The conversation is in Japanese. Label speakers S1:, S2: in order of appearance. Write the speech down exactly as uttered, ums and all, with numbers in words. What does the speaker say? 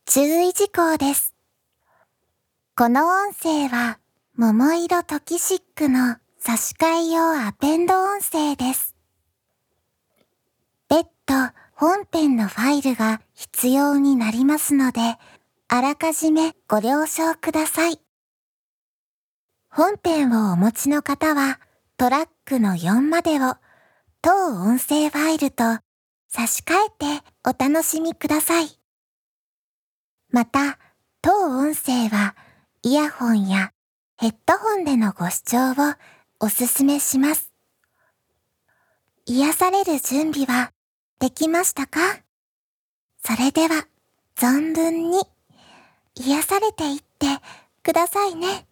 S1: 注意事項です。この音声は、桃色トキシックの差し替え用アペンド音声です。別途本編のファイルが必要になりますので、あらかじめご了承ください。本編をお持ちの方は、トラックのよんまでを当音声ファイルと差し替えてお楽しみください。また、当音声はイヤホンやヘッドホンでのご視聴をおすすめします。癒される準備はできましたか？それでは存分に癒されていってくださいね。